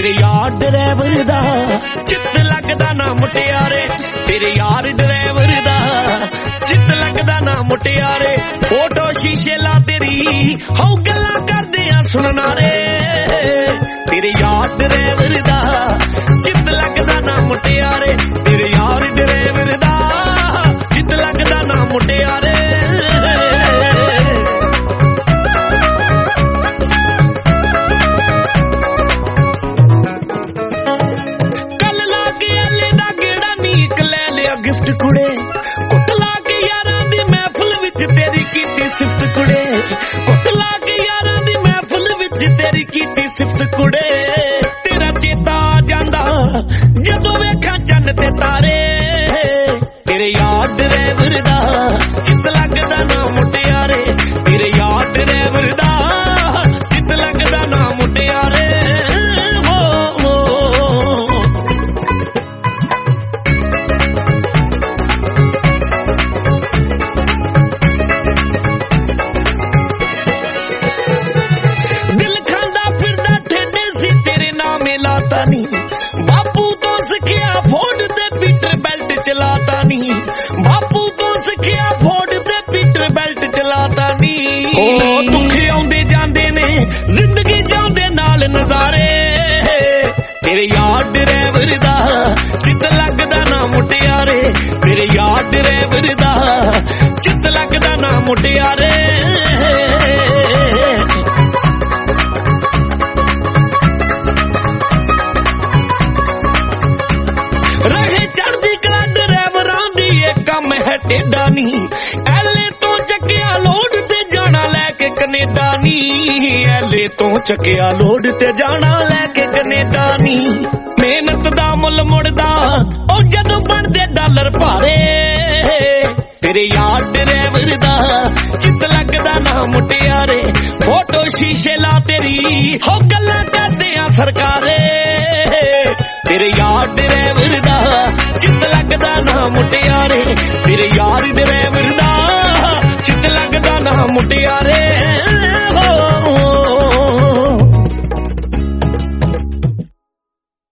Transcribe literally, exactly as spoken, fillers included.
तेरे यार ड्राइवर दा चित लगदा ना मुटियारे, तेरे यार ड्राइवर दा चित लगदा ना मुटियारे। फोटो शीशे ला तेरी हौ गल्लां करदे आ सुनना रे, तेरे यार ड्राइवर दा चित लगदा ना मुटियारे, तेरे यार ड्राइवर दा चित लगदा ना मुटियारे। गिफ्ट कुड़े कुट ला के यारां दी महफिल विच तेरी कीती सिफत कुड़े, कुट ला के यारां दी महफिल विच तेरी कीती सिफत कुड़े। तेरा चेता आ जांदा जदों वेखां चन्न ते तारे, तेरे यार ड्राइवर दा चित लगदा ना मुटियारे, तेरे यार ड्राइवर दा चित लगदा ना मुटियारे। बापू तो सिखिया फोर्ड ते पीटर बेल्ट चलाता नी, बापू तो सिखिया फोर्ड ते पीटर बेल्ट चलाता नी। ओ दुख आउंदे जांदे ने जिंदगी जांदे नाल नजारे, तेरे यार ड्राइवर दा चित लगदा ना मुटियारे, तेरे यार ड्राइवर दा चित लगदा ना मुटियारे। कम है टेढ़ा नी एले तो चकिया लोड ते जाना लैके कनेडा नी, एले तो चकिया लोड ते जाना लैके कनेडा नी। मेहनत दा मुल मुड़दा ओ जदों बनदे डॉलर भारे, तेरे यार ड्राइवर दा चित लगदा ना मुटियारे। फोटो शीशे ला तेरी हो गल्लां करदे आ सरकारे, तेरे यार ड्राइवर दा चित लगदा ना मुटियारे, तेरे यार ड्राइवर दा चित लगदा ना मुटियारे।